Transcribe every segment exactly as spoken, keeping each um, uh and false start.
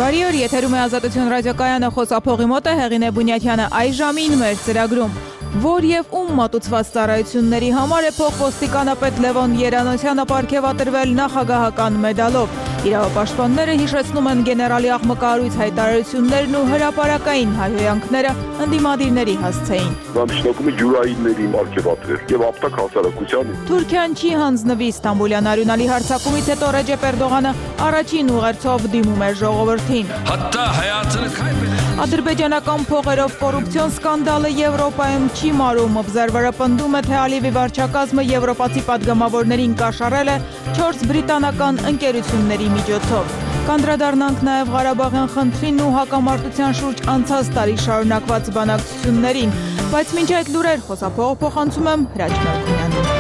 Բարի օր, եթերում է Ազատություն ռադիոկայանը, խոսափողի մոտ է Հեղինե Բունյաթյանը։ Այս ժամին մեր ծրագրում որ եւ ում մատուցված ծառայությունների համար է փոխոստիկանապետ Լևոն Երանոսյանը պարգևատրվել նախագահական մեդալով։ Իրավապաշտպանները հիշեցնում են գեներալի աղմկահարույց հայտարարություններն ու հրապարակային հայհոյանքները ընդդիմադիրների հասցեին։ Նշանակում է ջուրայինների պարգևատրել եւ ապտակ հասարակության։ Թուրքիան չի հանձնվի Ստամբուլյան արյունալի հարձակումից հետո Ռեջեփ Էրդողանը առաջին ուղերձով դիմում է ժողովրդին։ Ադրբեջանական փողերով կոռուպցիոն սկանդալը Եվրոպայում չի մարում, օբզերվերը պնդում է, թե Ալիևի վարչակազմը եվրոպացի պատգամավորներին կաշառել է չորս բրիտանական ընկերությունների միջոցով։ Կանդրադառնանք նաև Ղարաբաղյան խնդրին ու հակամարտության շուրջ անցած տարի շարունակված բանակցություններին, բայց մինչ այդ լուրեր խոսափողը փոխանցում եմ Հրաչ Մելքոնյանին։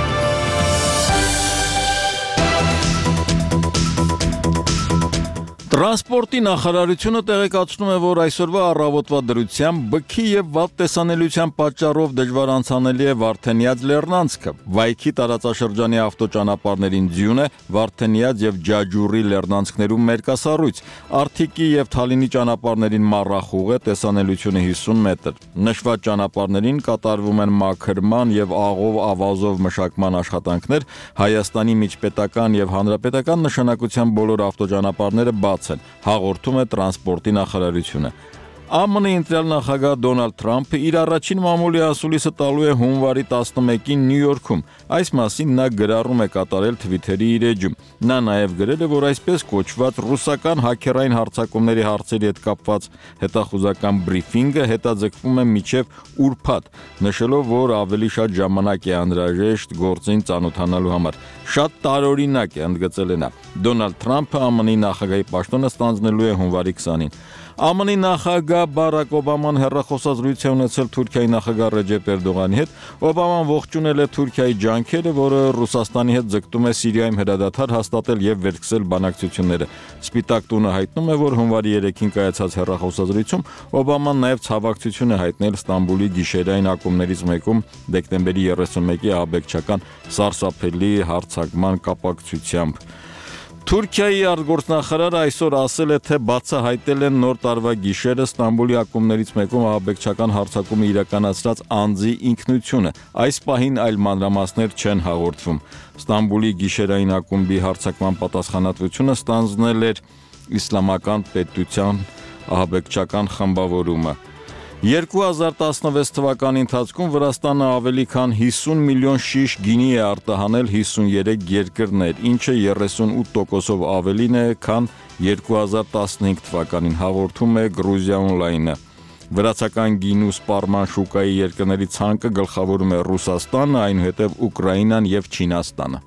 Տրանսպորտի նախարարությունը տեղեկացնում է, որ այսօրվա առավոտվա դրությամբ բքի եւ վատ տեսանելիության պատճառով դժվար անցանելի է Վարդենյաց լեռնանցքը։ Վայքի տարածաշրջանի ավտոճանապարհներին ձյուն է, Վարդենյաց եւ Ջաջուրի լեռնանցքներում մերկասառույց։ Արթիկի եւ Թալինի ճանապարհներին մառախուղ է, տեսանելիությունը հիսուն մետր։ Նշված ճանապարհներին կատարվում են մաքրման եւ աղով ավազով մշակման աշխատանքներ։ Հայաստանի միջպետական եւ հանրապետական նշանակության բոլոր ավտոճանապարհները բաց են, հաղորդում է տրանսպորտի նախարարությունը։ ԱՄՆ ընտրյալ նախագահ Դոնալդ Թրամփը իր առաջին մամուլի ասուլիսը տալու է հունվարի տասնմեկին Նյու Յորքում։ Այս մասին նա գրառում է կատարել Թվիթերի իր էջում։ Նա նաև գրել է, որ այսպես կոչված ռուսական հաքերային հարձակումների հարցերի հետ կապված հետախուզական բրիֆինգը հետաձգվում է մինչև ուրբաթ, նշելով, որ ավելի շատ ժամանակ է անհրաժեշտ գործին ծանոթանալու համար։ Շատ տարօրինակ է, ընդգծել է նա։ Դոնալդ Թրամփը ԱՄՆ նախագահի պաշտոնը ստանձնելու է հունվարի քսանին։ ԱՄՆ նախագահ Բարակ Օբաման հեռախոսազրույց է ունեցել Թուրքիայի նախագահ Ռեջեփ Էրդողանի հետ։ Օբաման ողջունել է Թուրքիայի ջանքերը, որը Ռուսաստանի հետ ձգտում է Սիրիայում հրադադար հաստատել եւ վերսկսել բանակցությունները։ Սպիտակ տունը հայտնում է, որ հունվարի երեքին կայացած հեռախոսազրույցում Օբաման նաեւ ցավակցություն է հայտնել Ստամբուլի գիշերային ակումբներից մեկում դեկտեմբերի երեսունմեկի ահաբեկչական սարսափելի հարձակման կապակցությամբ։ Թուրքիայի արտգործնախարարը այսօր ասել է, թե բացահայտել են նոր տարվա գիշերը Ստամբուլի ակումբներից մեկում ահաբեկչական հարձակումը իրականացրած անձի ինքնությունը։ Այս պահին այլ մանրամասներ չեն հաղորդվում։ Ստամբուլի գիշերային ակումբի հարձակման պատասխանատվությունը ստանձնել էր Իսլամական պետության ահաբեկչական խմբավորումը։ երկու հազար տասնվեց թվականի ընթացքում Վրաստանը ավելի քան հիսուն միլիոն շիշ գինի է արտահանել հիսուներեք երկրներ, ինչը երեսունութ տոկոսով ավելին է, քան երկու հազար տասնհինգ թվականին, հաղորդում է Գրուզիա Օնլայնը։ Վրացական գինու սպառման շուկայի երկրների ցանկը գլխավորում է Ռուսաստանը, այնուհետև Ուկրաինան եւ Չինաստանը։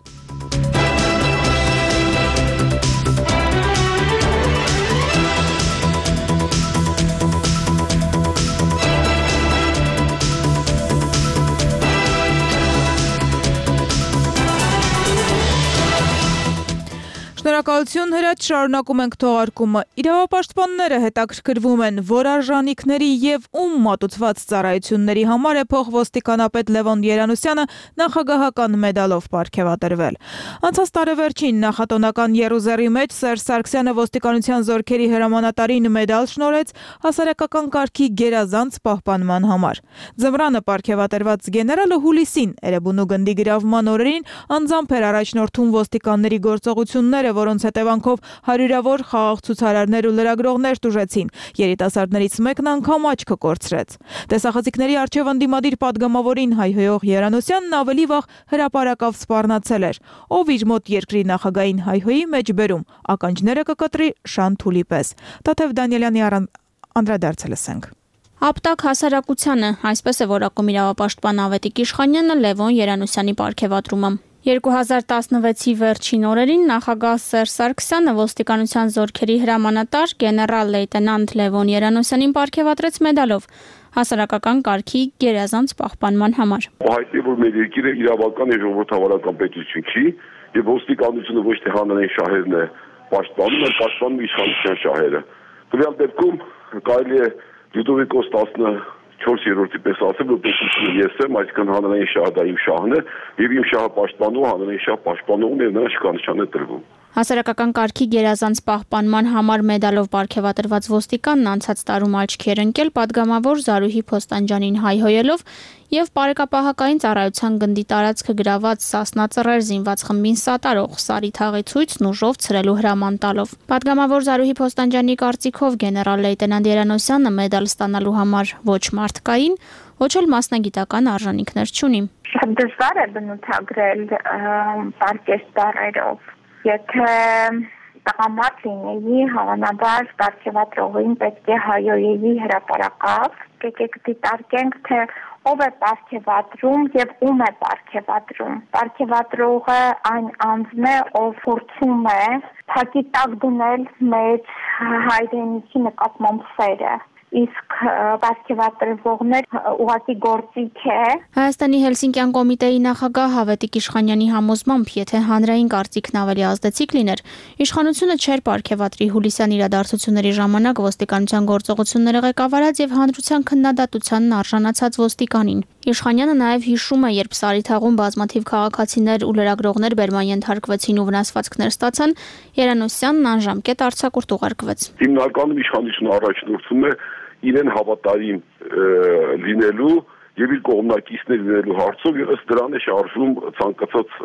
Շնորհակալություն Հրաչ, շարունակում ենք թողարկումը։ Իրավապաշտպանները հետաքրքրվում են, որ արժանիքների եւ ում մատուցված ծառայությունների համար է փոխոստիկանապետ Լևոն Երանոսյանը նախագահական մեդալով պարգևատրվել։ Անցած տարեվերջին նախատոնական եռուզեռի մեջ Սերժ Սարգսյանը ոստիկանության զորքերի հրամանատարին մեդալ շնորհեց հասարակական կարգի գերազանց պահպանման համար։ Ձմռանը պարգևատրված գեներալը հուլիսին Էրեբունու գնդի գրավման օրերին անձամբ էր առաջնորդում ոստիկանների գործողությունները, որոնց հետևանքով հարյուրավոր խաղաղ ցուցարարներ ու լրագրողներ տուժեցին։ Երիտասարդներից մեկն անգամ աչքը կորցրեց։ Տեսախցիկների առջև ընդդիմադիր պատգամավորին հայհոյող Երանոսյանն ավելի վաղ հրապարակավ սպառնացել էր, ով իր մոտ երկրի նախագահային հայհոյի մեջ բերում, ականջները կկտրի Շան Թուլի պես։ Տաթև Դանիելյանի անդրադարձը լսենք։ Ապտակ հասարակությանը, այսպես է որակում իրավապաշտպան Ավետիք Իշխանյանը Լևոն Երանոսյանի պարգևատրումը։ երկու հազար տասնվեցի վերջին օրերին նախագահ Սերժ Սարգսյանը ոստիկանության զորքերի հրամանատար գեներալ լեյտենանտ Լևոն Երանոսյանին պարգևատրեց մեդալով հասարակական կարգի գերազանց պահպանման համար։ Հայտնի է, որ մեր երկիրը իրավական եւ ժողովրդավարական պետություն չի, եւ ոստիկանությունը ոչ թե հանրային շահերն է պաշտպանում, այլ պաշտպանում իշխանության շահերը։ Տվյալ դեպքում կարելի է Լյուդովիկոս տասնչորսերորդի պես ասել, որ պետությունը ես եմ, այսինքն հանրային շահը դա իմ շահն է, եւ իմ շահը պաշտպանող հանրային շահ պաշտպանողն է, նրան շքանշան է տրվում։ Հասարակական կարգի գերազանց պահպանման համար մեդալով պարգևատրված ոստիկանն անցած տարում աչքի էր ընկել պատգամավոր Զարուհի Փոստանջյանին հայհոյելով եւ պարեկապահակային ծառայության գնդի տարածքը գրաված Սասնա ծռեր զինված խմբին սատարող Սարի թաղի ցույցն ուժով ցրելու հրաման տալով։ Պատգամավոր Զարուհի Փոստանջյանի կարծիքով գեներալ լեյտենանտ Երանոսյանը մեդալ ստանալու համար ոչ մարդկային, ոչ էլ մասնագիտական արժանինքներ չունի։ Շատ դժվար է բնութագրել պարկեստարերով։ Եթե տղամարդ լինեի, հավանաբար պարգևատրողին պետք է հայոյեի հրապարակավ, եկեք դիտարկենք, թե ով է պարգևատրում եւ ում է պարգևատրում։ Պարգևատրողը այն անձն է, ով փորձում է փակի տակ դնել մեր հայրենիքի նկատմամբ սերը։ Իսկ պարգևատրվողներ ուղղակի գործիք է։ Հայաստանի Հելսինկյան կոմիտեի նախագահ Հավետիկ Իշխանյանի համոզմամբ, եթե հանրային կարծիքն ավելի ազդեցիկ լիներ, իշխանությունը չէր պարգևատրի հուլիսյան իրադարձությունների ժամանակ ոստիկանության գործողությունները ղեկավարած եւ հանրության քննադատությանն արժանացած ոստիկանին։ Իշխանյանը նաեւ հիշում է, երբ Սարի թաղում բազմաթիվ քաղաքացիներ ու լրագրողներ բերման ենթարկվեցին ու վնասվածքներ ստացան, Երանոսյանն անժամկետ արձակուրդ ուղարկվեց։ Հիմնականում իշխանությունը առաջնորդում է իրեն հավատարիմ լինելու եւ իր կողմնակիցներ լինելու հարցով եւ ըստ դրան է շարժվում ցանկացած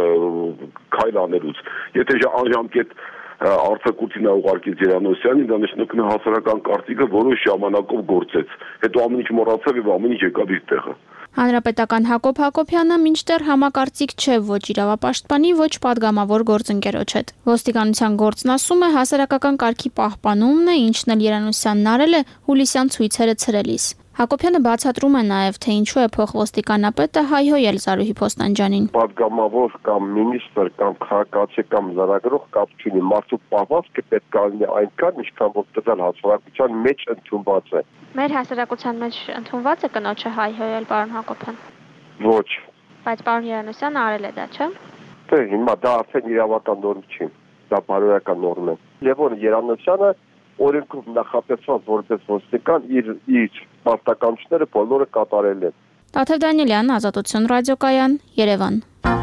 քայլ անելուց։ Եթե անժամկետ արձակուրդին ուղարկեց Երանոսյանին, դա նշանակում է հասարակական կարծիքը որոշ ժամանակով գործեց։ Հետո ամեն ինչ մոռացավ եւ ամեն ինչ եկավ իր տեղը։ Հանրապետական Հակոբ Հակոբյանը մինչդեռ համակարծիք չէ ոչ իրավապաշտպանի, ոչ падգամավոր գործընկերոջ հետ։ Ոստիկանության գործն ասում է հասարակական կարգի պահպանումն է, ինչն էլ Երանոսյանն արել է հուլիսյան ցույցերը ցրելիս։ Հակոբյանը բացատրում է նաև, թե ինչու է փոխոստիկանապետը հայհոյել Զարուհի Փոստանջյանին։ Падգամավոր կամ մինիստր կամ քաղաքացի կամ լրագրող կապ չունի, մարդու պահվածքը պետք է լինի այնքան, ինչքան որ տվյալ հասարակության մեջ ընդունված է։ Մեր հասարակության մեջ ընդունված է կնոջը հայհոյել, պարոն Հակոբյան։ Ոչ։ Բայց պարոն Երանոսյանը արել է դա, չէ՞։ Դե հիմա դա արդեն իրավական նորմ չի, դա բարոյական նորմ է։ Լևոն Երանոսյանը օրենքով նախատեսված որպես ոստիկան իր իր պարտականությունները բոլորը կատարել են։ Տաթև Դանիելյան, Ազատություն ռադիոկայան, Երևան։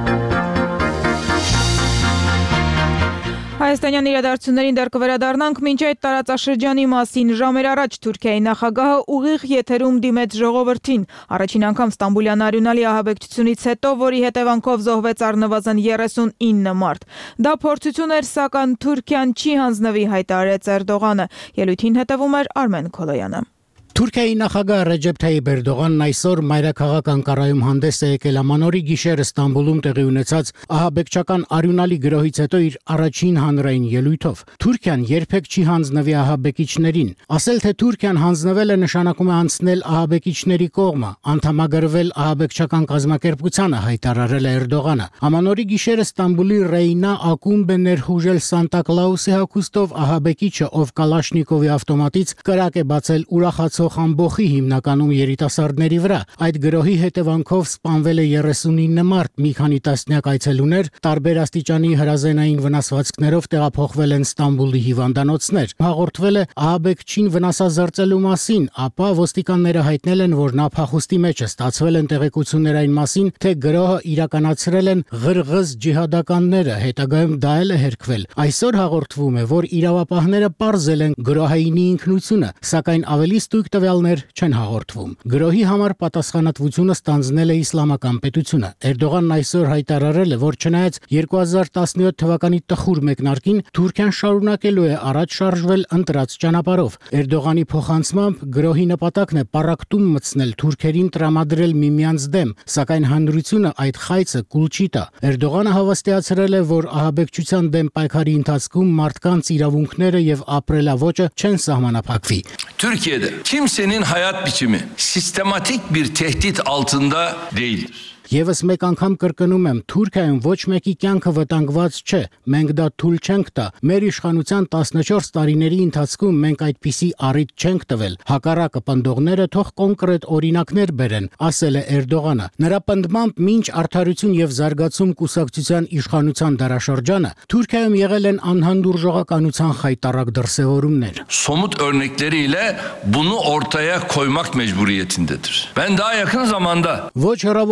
Հայաստանյան իրադարձություններին դեռ կվերադառնանք, մինչ այդ տարածաշրջանի մասին ժամեր առաջ Թուրքիայի նախագահը ուղիղ եթերում դիմեց ժողովրդին։ Առաջին անգամ Ստամբուլյան արյունալի ահաբեկչությունից հետո, որի հետևանքով զոհվեց առնվազն երեսունինը մարդ։ Դա փորձություն էր, սակայն Թուրքիան չի հանձնվի, հայտարարեց Էրդողանը։ Ելույթին հետևում էր Արմեն Քոլոյանը։ Թուրքիայի նախագահ Ռեջեփ Թայիփ Էրդողանն այսօր մայրաքաղաք Անկարայում հանդես է եկել ամանորի գիշերը Ստամբուլում տեղի ունեցած ահաբեկչական արյունալի գրոհից հետո իր առաջին հանրային ելույթով։ Թուրքիան երբեք չի հանձնվի ահաբեկիչներին։ Ասել, թե Թուրքիան հանձնվել է, նշանակում է անցնել ահաբեկիչների կողմը, անդամագրվել ահաբեկչական կազմակերպությանը, հայտարարել է Էրդողանը։ Ամանորի գիշերը Ստամբուլի Ռեյնա ակումբ է ներխուժել Սանտա Կլաուսի հագուստով ահաբեկիչը, ով Կալաշնիկովի ավտոմատից կրակ է բացել ուրախացող ամբողի հիմնականում երիտասարդների վրա։ Այդ գրոհի հետևանքով սպանվել է երեսունինը մարդ, մի քանի տասնյակ այցելուներ տարբեր աստիճանի հրազենային վնասվածքներով տեղափոխվել են Ստամբուլի հիվանդանոցներ։ Հաղորդվել է ահաբեկչին վնասազերծելու մասին, ապա ոստիկանները հայտնել են, որ նա փախուստի մեջ է։ Ստացվել են տեղեկություններ այն մասին, թե գրոհը իրականացրել են ղրղըզ ջիհադականները, հետագայում դա էլ է հերքվել։ Այսօր հաղորդվում է, որ իրավապահները պարզել են գրոհայինի ինքնությունը, սակայն ավելի ստույգ տվյալներ չեն հաղորդվում։ Գրոհի համար պատասխանատվությունը ստանձնել է իսլամական պետությունը։ Էրդողանն այսօր հայտարարել է, որ չնայած երկու հազար տասնյոթ թվականի տխուր մեկնարկին, Թուրքիան շարունակելու է առաջ շարժվել ընտրած ճանապարհով։ Էրդողանի փոխանցմամբ գրոհի նպատակն է պառակտում մտցնել թուրքերին տրամադրել միմյանց դեմ, սակայն հանրությունը այդ խայծը կուլ չի տա։ Էրդողանը հավաստիացրել է, որ ահաբեկչության դեմ պայքարի ընթացքում մարդկանց իրավունքները եւ ապրելավոճը չեն սահմանափակվի։ Türkiye'de kimsenin hayat biçimi sistematik bir tehdit altında değildir. Եվս մեկ անգամ կրկնում եմ, Թուրքիայում ոչ մեկի կյանքը վտանգված չէ, մենք դա թույլ չենք տա։ Մեր իշխանության տասնչորս տարիների ընթացքում մենք այդպիսի առիթ չենք տվել։ Հակառակը պնդողները թող կոնկրետ օրինակներ բերեն, ասել է Էրդողանը։ Նրա պնդմամբ մինչ Արդարություն եւ զարգացում կուսակցության իշխանության դարաշրջանը Թուրքիայում եղել են անհանդուրժողականության խայտառակ դրսևորումներ։ Somut örnekleriyle bunu ortaya koymak mecburiyetindedir. Ben daha yakın zamanda Ոչ հեռավոր անցյալում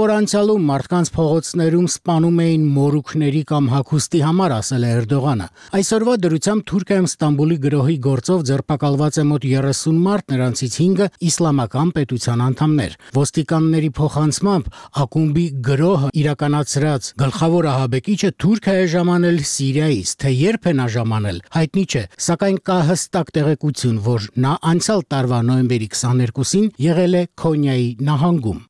Ստամբուլում մարդկանց փողոցներում սպանում էին մորուքների կամ հագուստի համար, ասել է Էրդողանը։ Այսօրվա դրությամբ Թուրքիայում Ստամբուլի գրոհի գործով ձերբակալված է մոտ երեսուն մարդ, նրանցից հինգը իսլամական պետության անդամներ։ Ոստիկանների փոխանցմամբ ակումբի գրոհը իրականացրած գլխավոր ահաբեկիչը Թուրքիա է ժամանել Սիրիայից, թե երբ է նա ժամանել, հայտնի չէ, սակայն կա հստակ տեղեկություն, որ նա անցյալ տարվա նոյեմբերի քսաներկուսին եղել է Քոնյայի նահանգում։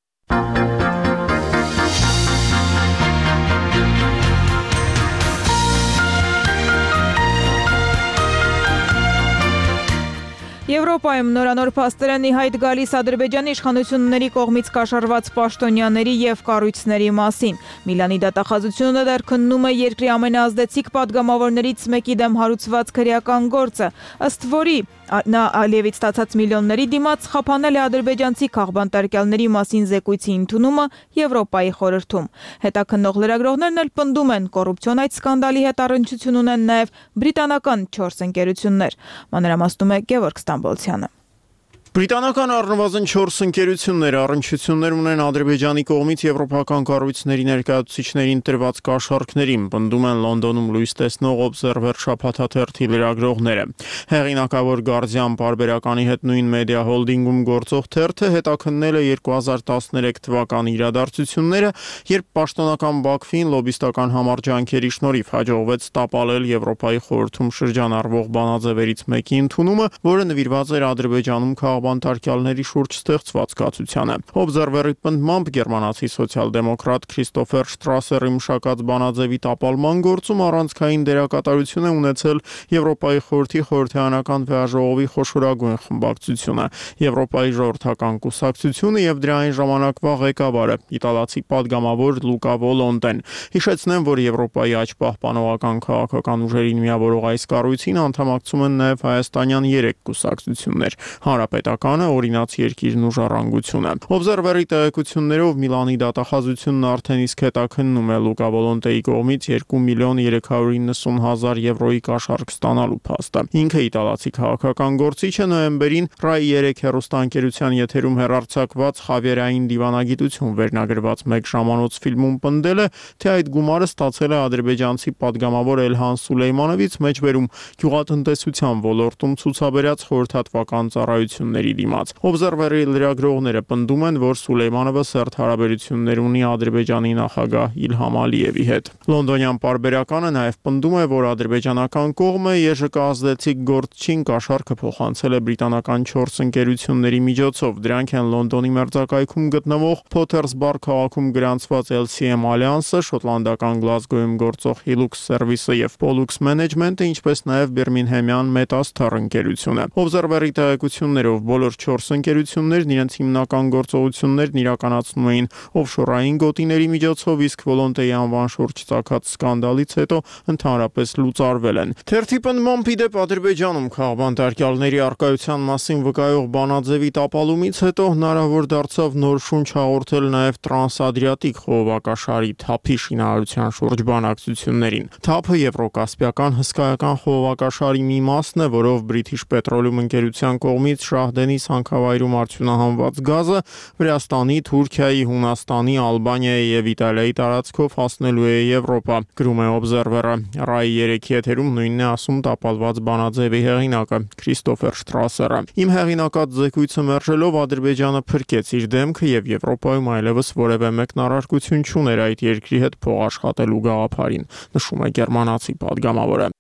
Եվրոպայում նորանոր փաստեր ի հայտ գալիս Ադրբեջանի իշխանությունների կողմից կաշառված պաշտոնյաների եւ կառույցների մասին։ Միլանի դատախազությունը դեռ քննում է երկրի ամենաազդեցիկ падգամավորներից մեկի դեմ հարուցված քրեական գործը, ըստ որի նա Ալիևից ստացած միլիոնների դիմաց խափանել է ադրբեջանցի քաղբանտարկյալների մասին զեկույցի ընդունումը Եվրոպայի խորհրդում։ Հետաքննող լրագրողներն էլ պնդում են, կոռուպցիոն այդ սկանդալի հետ առնչություն ունեն նաև բրիտանական չորս ընկերություններ։ Մանրամասնում է Գևորգ Ստամբոլցյանը։ Բրիտանական առնվազն չորս ընկերություններ առնչություններ ունեն Ադրբեջանի կողմից եվրոպական կառույցների ներկայացուցիչներին տրված կաշառքներին, պնդում են Լոնդոնում լույս տեսնող Observer շաբաթաթերթի լրագրողները։ Հեղինակավոր Guardian պարբերականի հետ նույն մեդիա հոլդինգում գործող թերթը հետաքննել է երկու հազար տասներեք թվականի իրադարձությունները, երբ պաշտոնական Բաքվին լոբիստական համարջանքերի շնորհիվ հաջողվեց տապալել Եվրոպայի խորհրդում շրջանառվող բանաձևերից մեկի ընդունումը, որը նվիրված էր Ադրբեջանում քաղբանտարկյալների շուրջ ստեղծված կացությանը։ Observer-ի պնդմամբ գերմանացի սոցիալ-դեմոկրատ Քրիստոֆեր Շտրասերի մշակած բանաձևի տապալման գործում առանցքային դերակատարություն է ունեցել Եվրոպայի խորհրդի խորհրդարանական վեաժողովի խոշորագույն խմբակցությունը, Եվրոպայի ժողովրդական կուսակցությունը եւ դրա այն ժամանակվա ղեկավարը, իտալացի падգամավոր Լուկա Վոլոնտեն։ Հիշեցնեմ, որ Եվրոպայի աճ պահպանողական քաղաքական ուժերին միավորող այս կառույցին անդամակցում են նաեւ հայաստանյան երեք կուսակցություններ՝ Հանրապետականը, Օրինաց երկիրն ու Ժառանգությունը։ Observer-ի տեղեկություններով Միլանի դատախազությունն արդեն իսկ հետաքննում է Լուկա Վոլոնտեի կողմից երկու միլիոն երեք հարյուր իննսուն հազար եվրոյի կաշառք ստանալու փաստը։ Ինքը իտալացի քաղաքական գործիչը նոյեմբերին Ռայ երեք հեռուստաընկերության եթերում հեռարձակված Խավիերային դիվանագիտություն վերնագրված մեկ ժամանոց ֆիլմում պնդել է, թե այդ գումարը ստացել է ադրբեջանցի падգամավոր Էլհան Սուլեյմանովից, մեջբերում գյուղատնտեսության ոլորտում ցուցաբերած խորհրդատվական ծառայությունների դիմաց։ Observer-ի լրագրողները պնդում են, որ Սուլեյմանովը սերտ հարաբերություններ ունի Ադրբեջանի նախագահ Իլհամ Ալիևի հետ։ Լոնդոնյան պարբերականը նաև պնդում է, որ ադրբեջանական կողմը ԵԺԿ ազդեցիկ գործչին կաշառքը փոխանցել է բրիտանական չորս ընկերությունների միջոցով։ Դրանք են Լոնդոնի մերձակայքում գտնվող Potters Bar քաղաքում գրանցված L C M Alliance-ը, շոտլանդական Գլազգոյում գործող Hilux Service-ը եւ Pollux Management-ը, ինչպես նաև բիրմինհեմյան Metastar ընկերությունը։ Observer-ի տեղեկություններով բոլոր չորս ընկերություններն իրենց հիմնական գործողություններն իրականացնում էին օֆշորային գոտիների միջոցով, իսկ Վոլոնտեի անվան շուրջ ծագած սկանդալից հետո ընդհանրապես լուծարվել են։ Թերթի պնդմամբ ի դեպ Ադրբեջանում քաղբանտարկյալների առկայության մասին վկայող բանաձևի տապալումից հետո հնարավոր դարձավ նոր շունչ հաղորդել նաև տրանսադրիատիկ խողովակաշարի թափի շինարարության շուրջ բանակցություններին։ Թափը եվրոկասպիական հսկայական խողովակաշարի մի մասն է, որով British Petroleum ընկերության կողմից Շահդենիս հանքավայրում արդյունահանված գազը Վրաստանի, Թուրքիայի, Հունաստանի, Ալբանիայի եւ Իտալիայի տարածքով հասնելու է Եվրոպա, գրում է Observer-ը։ Ռայ երեքի եթերում նույնն է ասում տապալված բանաձևի հեղինակը Քրիստոֆեր Շտրասերը։ Իմ հեղինակած զեկույցը մերժելով Ադրբեջանը փրկեց իր դեմքը եւ Եվրոպայում այլևս որևէ մեկնարարկություն չուներ այդ երկրի հետ փող աշխատելու գաղափարին, նշում է գերմանացի падգամավորը։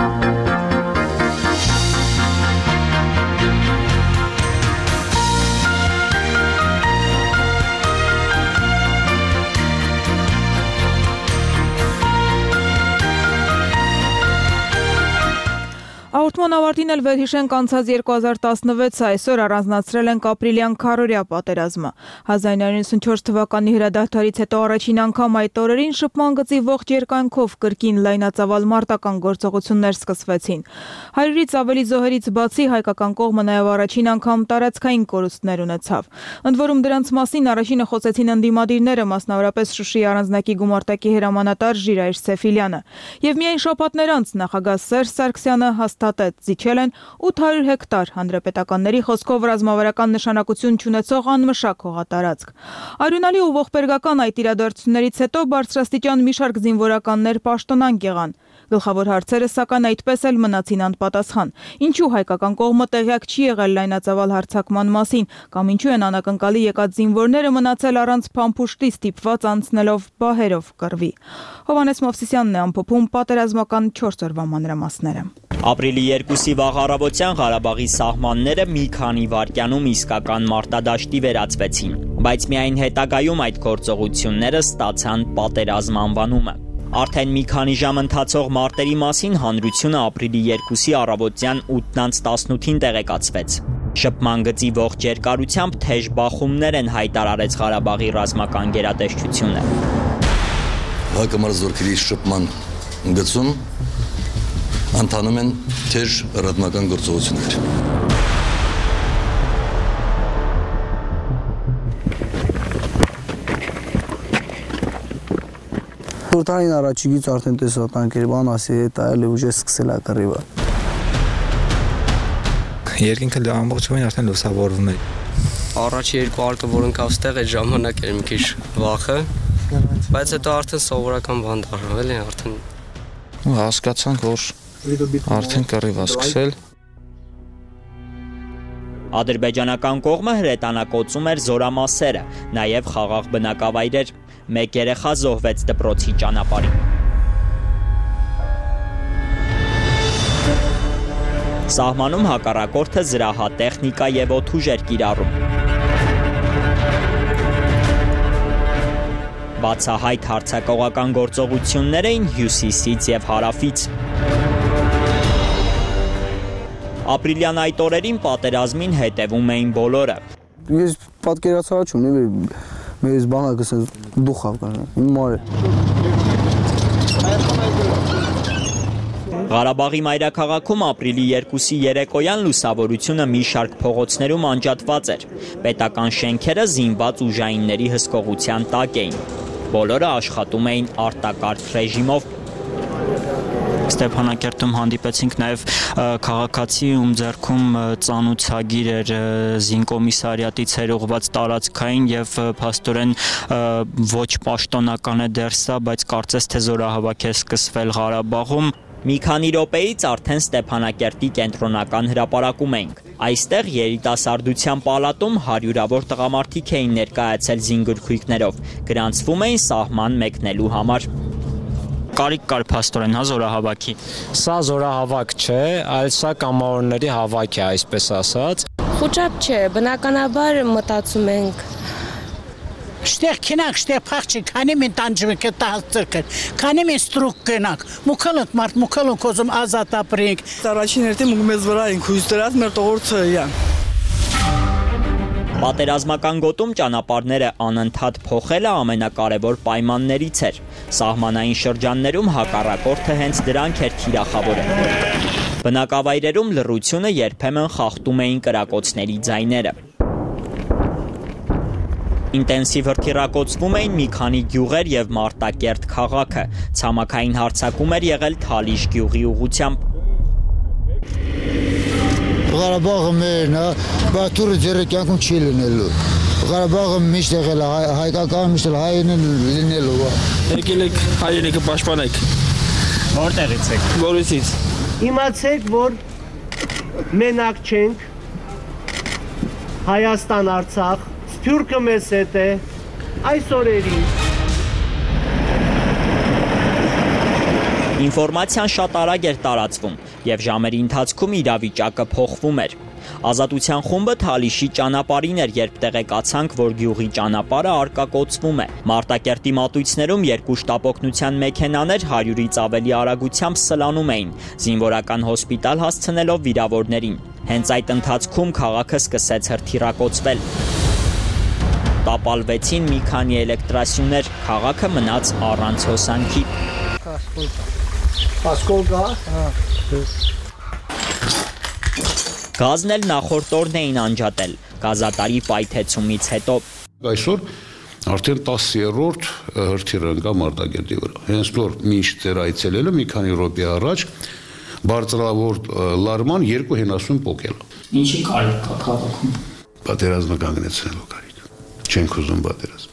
Հաղորդման ավարտին էլ վերհիշենք անցած երկու հազար տասնվեցը, այսօր առանձնացրել ենք ապրիլյան քարորյա պատերազմը։ հազար իննյակ նոյ նոյ թվականի հրադադարից հետո առաջին անգամ այդ օրերին շփման գծի ողջ երկայնքով կրկին լայնածավալ մարտական գործողություններ սկսվեցին։ Հարյուրից ավելի զոհերից բացի հայկական կողմը նաև առաջին անգամ տարածքային կորուստներ ունեցավ։ Ընդ որում դրանց մասին առաջինը խոսեցին ընդդիմադիրները, մասնավորապես Շուշիի առանձնակի գումարտակի հրամանատար Ժիրայր Սեֆիլյանը։ Եվ միայն շաբաթներ անց նախագահ Սերժ Սարգսյանը հաստատ հաստատեց, զիջել են ութ հարյուր հեկտար հանրապետականների խոսքով ռազմավարական նշանակություն չունեցող անմշակ հողատարածք։ Արյունալի ու ողբերգական այդ իրադարձություններից հետո բարձրաստիճան մի շարք զինվորականներ պաշտոնանկ եղան։ Գլխավոր հարցերը սակայն այդպես էլ մնացին անպատասխան։ Ինչու հայկական կողմը տեղյակ չի եղել լայնածավալ հարձակման մասին, կամ ինչու են անակնկալի եկած զինվորները մնացել առանց փամփուշտի ստիպված անցնելով բահերով կռվի։ Հովհաննես Մովսիսյանն է ամփոփում պատերազմական չորս օրվա մանրամասները։ Ապրիլի երկուսի վաղ առավոտյան Ղարաբաղի սահմանները մի քանի վայրկյանում իսկական մարտադաշտի վերածվեցին, բայց միայն հետագայում այդ գործողությունները ստացան պատերազմ անվանումը։ Արդեն մի քանի ժամ ընթացող մարտերի մասին հանրությունը ապրիլի երկուսի առավոտյան ութն տասնութին տեղեկացվեց։ Շփման գծի ողջ երկարությամբ թեժ բախումներ են հայտարարեց Ղարաբաղի ռազմական գերատեսչությունը։ Հակամարտությունների շփման գծում ընթանում են թեժ ռազմական գործողություններ։ Որտային առաջիկից արդեն տեսա տանկերի բան ասի հետ այլ ուժը սկսել է կռիվը։ Երկինքը ամբողջովին արդեն լուսավորվում է։ Առաջի երկու արկը, որ ընկավ ստեղ, այդ ժամանակ էր մի քիչ վախը, բայց հետո արդեն սովորական բան դառավ, էլի արդեն հասկացանք, որ արդեն կռիվ է սկսել։ Ադրբեջանական կողմը հրետանակոծում էր զորամասերը, նաև խաղաղ բնակավայրեր։ Մեկ երեխա զոհվեց դպրոցի ճանապարհին։ Սահմանում հակառակորդը զրահատեխնիկա եւ օդուժեր կիրառում։ Բացահայտ հարձակողական գործողություններ էին հյուսիսից եւ հարավից։ Ապրիլյան այդ օրերին պատերազմին հետևում էին բոլորը։ Ես պատկերացած չունեմ, մեզ բանակը դուխավ կան։ Մորը։ Ղարաբաղի մայրաքաղաքում ապրիլի երկուսի երեկոյան լուսավորությունը մի շարք փողոցներում անջատված էր։ Պետական շենքերը զինված ուժայինների հսկողության տակ էին։ Բոլորը աշխատում էին արտակարգ ռեժիմով։ Ստեփանակերտում հանդիպեցինք նաև քաղաքացի, ում ձեռքում ծանուցագիր էր զինկոմիսարիատից հերողված տարածքային եւ փաստորեն ոչ պաշտոնական է դեռ սա, բայց կարծես թե զորահավաք է սկսվել Ղարաբաղում։ Մի քանի րոպեից արդեն Ստեփանակերտի կենտրոնական հրապարակում էինք։ Այստեղ երիտասարդության պալատում հարյուրավոր տղամարդիկ էին ներկայացել զինգրքույկներով, գրանցվում էին սահման մեկնելու համար։ Կարիք կար փաստորեն, հա, զորահավաքի։ Սա զորահավաք չէ, այլ սա կամավորների հավաք է, այսպես ասած։ Խոճապ չէ, բնականաբար մտածում ենք։ Շտեղ կենակ, շտեղ փախչի, քանի մին տանջվենք այդ հասցրկեն, քանի մին ստրուկ կենակ, մուքալնք մարդ, մուքալնք ոզում ազատ ապրենք։ Առաջին երտի մուգ մեզ վրա ենք հույս դրած մեր տողորցը յան։ Պատերազմական գոտում ճանապարհները անընդհատ փոխելը ամենակարևոր պայմաններից էր։ Սահմանային շրջաններում հակառակորդը հենց դրանք էր թիրախավորել։ Բնակավայրերում լռությունը երբեմն խախտում էին կրակոցների ձայները։ Ինտենսիվ հրթիռակոծվում էին մի քանի գյուղեր եւ Մարտակերտ քաղաքը։ Ցամաքային հարձակում էր եղել Թալիշ գյուղի ուղղությամբ։ Ղարաբաղը մերն է, Բաթուրը ձերը կյանքում չի լինելու։ Ղարաբաղը միշտ եղել է, հայկական միշտ հայերեն լինելու։ Եկել եք հայրենիքը պաշտպանեք։ Որտեղից եք։ Գորիսից։ Իմացեք, որ մենակ չենք։ Հայաստան, Արցախ, Սփյուռքը մեզ հետ է այս օրերին։ Ինֆորմացիան շատ արագ էր տարածվում եւ ժամերի ընթացքում իրավիճակը փոխվում էր։ Ազատության խումբը Թալիշի ճանապարհին էր, երբ տեղեկացանք, որ գյուղի ճանապարհը արկակոծվում է։ Մարտակերտի մատույցներում երկու շտապօգնության մեքենաներ հարյուրից ավելի արագությամբ սլանում էին, զինվորական հոսպիտալ հասցնելով վիրավորներին։ Հենց այդ ընթացքում քաղաքը սկսեց հրթիռակոծվել։ Տապալվեցին մի քանի էլեկտրասյուներ, քաղաքը մնաց առանց հոսանքի։ Ասկոլկա։ Գազն էլ նախորդ օրն էին անջատել, գազատարի պայթեցումից հետո։ Այսօր արդեն տասներորդ հրթիռը ընկա Մարտակերտի վրա։ Հենց նոր մինչ ձեր այցելելը մի քանի րոպե առաջ բարձրավոր լարման երկու հենասուն փոկելով։ Ինչի կարիք կա քաղաքում։ Պատերազմը կանգնեցնելու կարիք։ Չենք ուզում պատերազմ։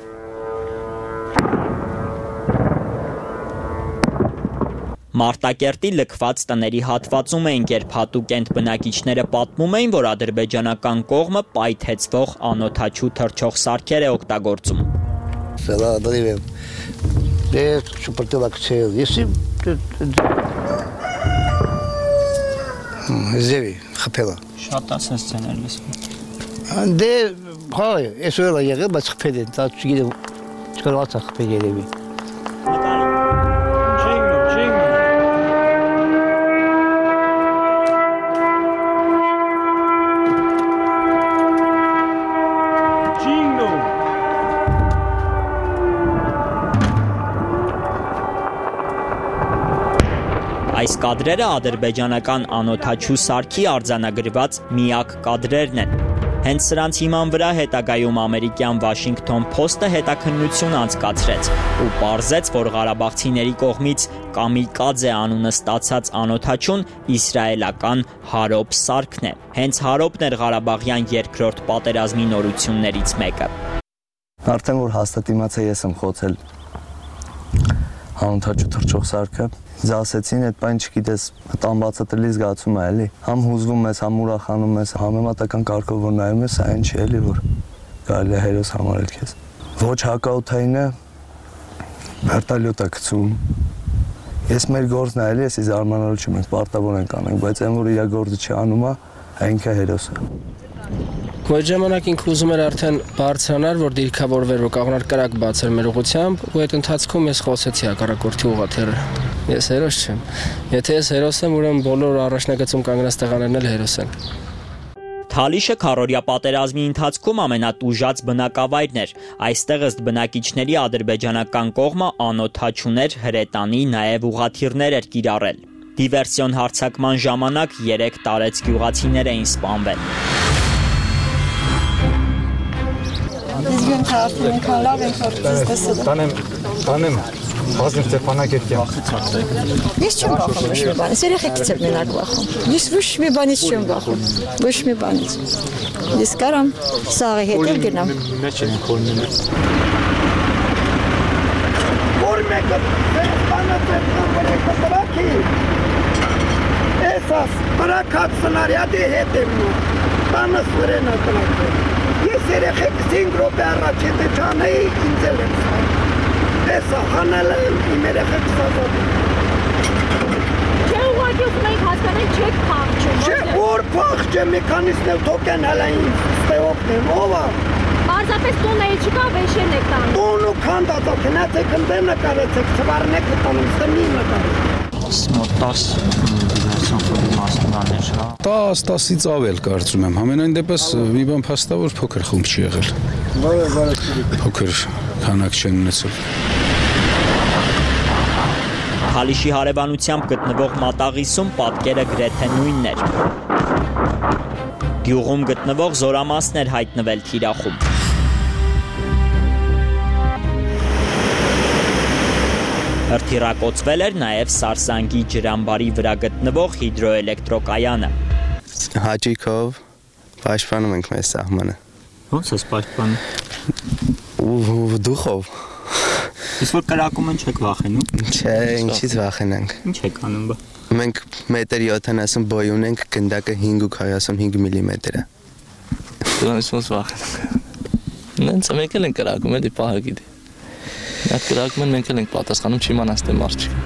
Մարտակերտի լքված տների հատվածում էին, երբ հատուկենտ բնակիչները պատմում էին, որ ադրբեջանական կողմը պայթեցվող անօդաչու թռչող սարքեր է օգտագործում։ Սելա դրիվ դե շուպրտելակցել եսի Զեվի խփելա Շատ ասես ցենել լսում Դե հայ էսը ելա եղել բայց խփել են դա չգիտեմ չկարողացա խփել երևի Այս կադրերը ադրբեջանական անօդաչու սարքի արձանագրված միակ կադրերն են։ Հենց սրանց հիման վրա հետագայում ամերիկյան Washington Post-ը հետաքննություն անցկացրեց ու պարզեց, որ ղարաբաղցիների կողմից կամիկադզե անունը ստացած անօդաչուն իսրայելական Հարոբ սարքն է։ Հենց Հարոբն էր Ղարաբաղյան երկրորդ պատերազմի նորություններից մեկը։ Արդեն որ հաստատ իմացա ես եմ խոցել անօդաչու թռչող սարքը Ձեզ ասեցին, այդ բան չգիտես, տամբացատրելի զգացում է, էլի։ Համ հուզվում ես, համ ուրախանում ես, համեմատական կարգով որ նայում ես, այն չի էլի, որ կարելի է հերոս համարել քեզ։ Ոչ հակաօդայինը վերտալյոտ է գցում։ Ես մեր գործն է, էլի, ես զարմանալու չեմ, մենք պարտավոր ենք անենք, բայց այն որ իր գործը չի անում, այնք է հերոսը։ Այդ ժամանակ ինքը ուզում էր արդեն բարձրանալ, որ դիրքավորվեր, որ կաղնար կրակ բացեր մեր ուղղությամբ, ու այդ ընթացքում ես խոսեցի հակառակորդի ուղղաթիռը։ Ես հերոս չեմ։ Եթե ես հերոս եմ, ուրեմն բոլոր առաջնագծում կանգնած տղաներն էլ հերոս են։ Թալիշը քառօրյա պատերազմի ընթացքում ամենատուժած բնակավայրն էր։ Այստեղ ըստ բնակիչների ադրբեջանական կողմը անօդաչուներ, հրետանի, նաև ուղղաթիռներ էր կիրառել։ Դիվերսիոն հարձակման ժամանակ երեք տարեց գյուղացիներ էին սպանվել։ Դիզգեն թարթին ինքան լավ ենք որ ձեզ տեսել։ Տանեմ, տանեմ, բազնիվ ծեպանակետ կյամ։ Ես չեմ բախում ոչ մի բանից, երեխեքից եմ մենակ բախում։ Ես ոչ մի բանից չեմ բախում, ոչ մի բանից։ Ես կարամ սաղի հետ էլ գնամ։ Մեջ են քորնում։ Որ մեկը բանը ծեպնան որեկը տրակի, էսաս տրակած սնարյադի հետ եմ նու, բանս վրենա տրակել։ Ես երեխեք զինգ ռոպե առաջ եթե չանեի, ինձ էլ եմ սպան։ Էսա հանել եմ, իմ երեխեք սազատ եմ։ Չէ ուղղակի ուզում եք հասկանել չեք փախչում։ Չէ, որ փախչեմ, մեքանիսն էլ թոկեն հələ ինձ ստեոպն եմ, ով է։ Պարզապես տունը էլ չկա, վեշեն եք տանում։ Տուն ու քանդած ա, քնացեք ընդե նկարեցեք, թվարնեք տանում, ստե մի նկարեք։ տաս տասից ավել կարծում եմ, համենայն դեպս մի բան փաստա, որ փոքր խումբ չի եղել, փոքր քանակ չեն ունեցել։ Թալիշի հարևանությամբ գտնվող Մատաղիսում պատկերը գրեթե նույնն էր։ Գյուղում գտնվող զորամասն էր հայտնվել թիրախում։ Հրթիռակոծվել էր նաև Սարսանգի ջրամբարի վրա գտնվող հիդրոէլեկտրոկայանը։ Հաճիկով պաշտպանում ենք մեր սահմանը։ Ո՞նց ես պաշտպանում։ Ու դուխով։ Իսկ որ կրակում են չեք վախենում։ Չէ, ինչից վախենանք։ Ինչ եք անում բա։ Մենք մետր յոթանասուն բոյ ունենք, գնդակը հինգ ու քառասունհինգ միլիմետր է։ Դրանից ոնց վախենանք։ Նենց մեկ էլ են կրակում, էլի պահը գիտի։ Այդ կրակում են մենք էլ ենք պատասխանում, չիմանաս թե մարդ չի։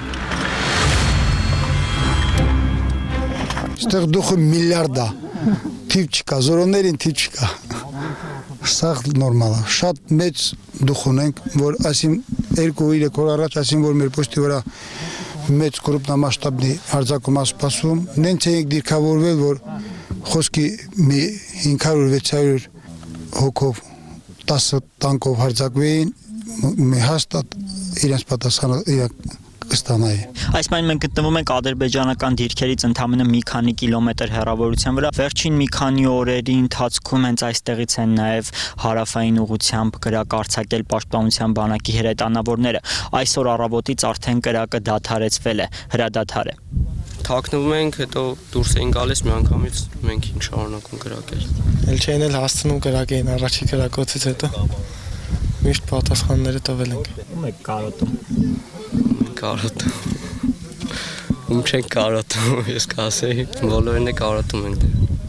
Ստեղ դուխը միլիարդ է, թիվ չկա, զորոներին թիվ չկա։ Սաղ նորմալ է, շատ մեծ դուխ ունենք, որ ասին երկու երեք օր առաջ ասին, որ մեր պոստի վրա մեծ կրուպնամասշտաբնի արձակում ասպասում, նենց ենք դիրքավորվել, որ խոսքի մի հինգ հարյուր վեց հարյուր հոգով տասը տանկով հարձակվեին, մի հաստատ իրենց պատասխանը իրակ կստանային։ Այսպես մենք գտնվում ենք ադրբեջանական դիրքերից ընդամենը մի քանի կիլոմետր հեռավորության վրա։ Վերջին մի քանի օրերի ընթացքում հենց այստեղից են նաև հարավային ուղությամբ կրակ արձակել պաշտպանության բանակի հրետանավորները։ Այսօր առավոտից արդեն կրակը դադարեցվել է, հրադադար է։ թաքնվում ենք, հետո դուրս էին գալիս մի անգամից մենք ինչ շարունակում կրակել։ Էլ չէին էլ հասցնում կրակեին առաջի կրակոցից հետո միշտ պատասխանները տվել ենք։ Ում եք կարոտում։ Կարոտում։ Ում չենք կարոտում, ես կասեի, բոլորին է կարոտում ենք։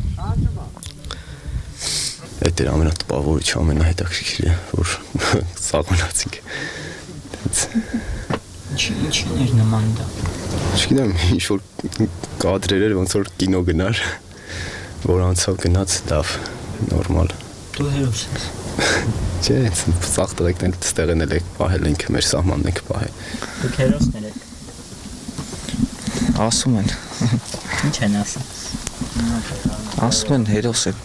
Այդ էր ամենատպավորիչը, ամենահետաքրքիրը, որ սաղմնացինք։ Ինչին էր նման դա։ Չգիտեմ, ինչ-որ կադրեր էր, ոնց որ կինո գնար, որ անցավ գնաց, լավ, նորմալ։ Դու հերոս ես։ Չէ, սաղ տղեկն էլ ստեղ են եք պահել ենք, մեր սահմանն ենք պահել։ Դուք հերոսներ եք։ Ասում են։ Ինչ են ասում։ Ասում են հերոս են։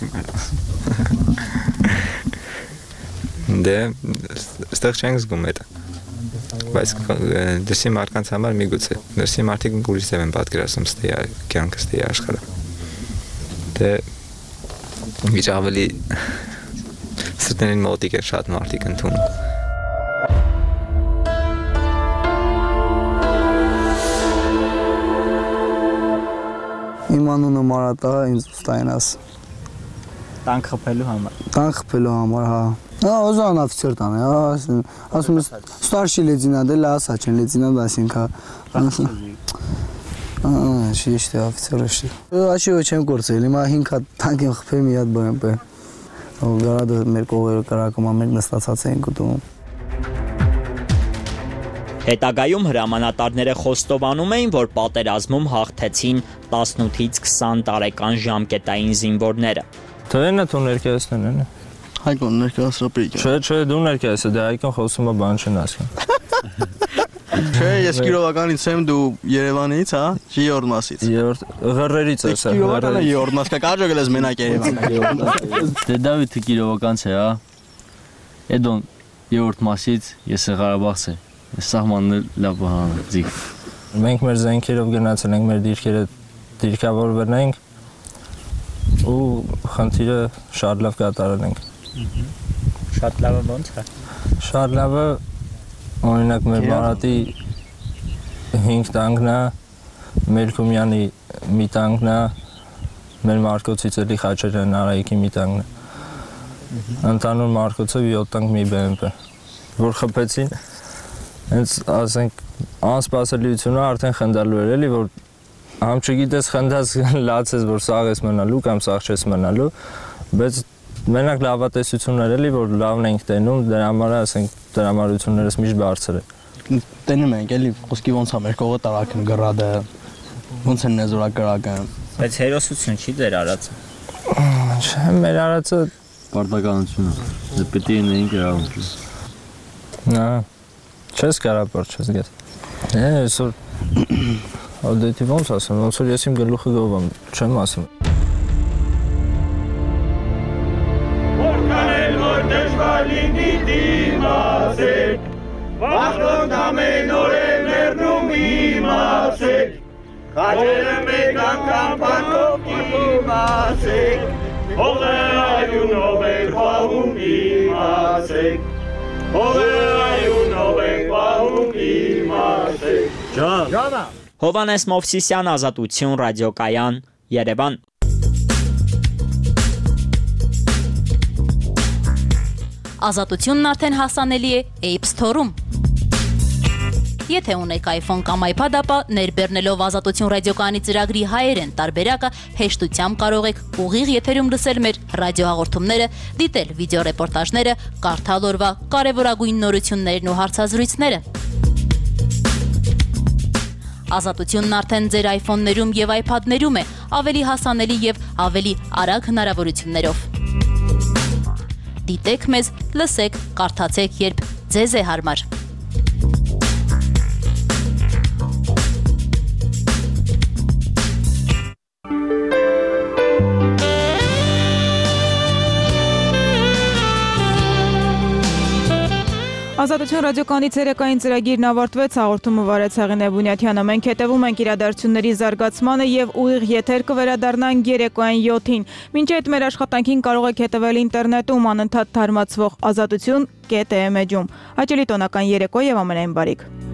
Դե, ստեղ չենք զգում էտը։ Բայց դրսի մարդկանց համար միգուցե, դրսի մարդիկ ուրիշ ձև են պատկերացնում ստեյ կյանքը, ստեյ աշխարհը։ Դե, մի ավելի սրտերին մոտիկ են շատ մարդիկ ընդունում։ Իմ անունը Մարատ է, ինձ ուստային աս։ Տան խփելու համար։ Տան խփելու համար, հա։ Հա, օզան օֆիցեր տան, հա, ասում ես ստարշի լեյտենանտ, էլ ասա չեն լեյտենանտ, ասինքա։ Ահա, շիշտ է օֆիցեր էշի։ Աշի ոչ եմ գործել, հիմա հինգ հատ տանկ եմ խփել մի հատ բան բը։ Ու գարադը մեր կողերը կրակում ամենք նստացած էին գտում։ Հետագայում հրամանատարները խոստովանում էին, որ պատերազմում հաղթեցին տասնութից քսան տարեկան ժամկետային զինվորները։ Դերնա դու ներկայացնեն են։ Հայկոն ներկայացրապիկ։ Չէ, չէ, դու ներկայացը, դե Հայկոն խոսում է բան չեն ասում։ Չէ, ես Կիրովականից եմ, դու Երևանից, հա, երրորդ մասից։ Երրորդ Ղռերից ես, հա։ Կիրովականը երրորդ մաս, կա ես մենակ Երևան։ Դե Դավիթը Կիրովականց է, հա։ Էդոն երրորդ մասից ես Ղարաբաղց է։ Սահմանն լավ բան ձիգ։ Մենք մեր զենքերով գնացել ենք, մեր դիրքերը դիրքավորվել ենք ու խնդիրը շատ լավ կատարել ենք։ Շատ լավը ո՞նց է։ Շատ լավը օրինակ մեր Մարատի հինգ տանկն է, Մելքումյանի մի տանկն է, մեր Մարկոցից էլի Խաչարյան Արայիկի մի տանկն է։ Ընդհանուր Մարկոցով յոթ տանկ մի բե էմ պե, որ խփեցին, հենց ասենք անսպասելիությունը արդեն խնդալու էր էլի, որ համ չգիտես խնդած լացես, որ սաղ ես մնալու կամ սաղ չես մնալու, բայց մենակ լավատեսություններ էլի, որ լավն ենք տենում, դրա համար ասենք դրամարություններս միշտ բարձր է։ Տենում ենք էլի, խոսքի ոնց է մեր կողը տարակն գրադը, ոնց են նեզորակ գրակը։ Բայց հերոսություն չի դեր արածը։ Չէ, մեր արածը պարտականություն է։ Դե պետք է ունեին գրավում։ Հա։ Չես կարապար, չես գետ։ Է, այսօր Ադետի ոնց ասեմ, ոնց որ ես իմ գլուխը գովամ, չեմ ասում։ Որքան էլ որ դժվար լինի դիմացեք, վախտոն ամեն օր է մեռնում իմացեք, քաջերը մեկ անգամ բանով իմացեք, ով է այունով եք պահում իմացեք, ով է այունով եք պահում իմացեք։ Ջան։ Հովանես Մովսիսյան, Ազատություն, ռադիոկայան, Երևան։ Ազատությունն արդեն հասանելի է App Store-ում։ Եթե ունեք iPhone կամ iPad, ապա ներբեռնելով Ազատություն ռադիոկայանի ծրագրի հայերեն տարբերակը հեշտությամբ կարող եք ուղիղ եթերում լսել մեր ռադիոհաղորդումները, դիտել վիդեոռեպորտաժները, կարդալ օրվա կարևորագույն նորություններն ու հարցազրույցները։ Ազատությունն արդեն ձեր iPhone-ներում եւ iPad-ներում է, ավելի հասանելի եւ ավելի արագ հնարավորություններով։ Դիտեք մեզ, լսեք, կարդացեք, երբ ձեզ է հարմար։ Ազատություն ռադիոկայանի ցերեկային ծրագիրն ավարտվեց, հաղորդումը վարեց Հեղինե Բունյաթյանը։ Մենք հետևում ենք իրադարձությունների զարգացմանը եւ ուղիղ եթեր կվերադառնանք երեկոյան յոթին։ Մինչ այդ մեր աշխատանքին կարող եք հետևել ինտերնետում անընդհատ թարմացվող ազատություն կետ է էմ էջում։ Հաճելի տոնական երեկո եւ ամենայն բարիք։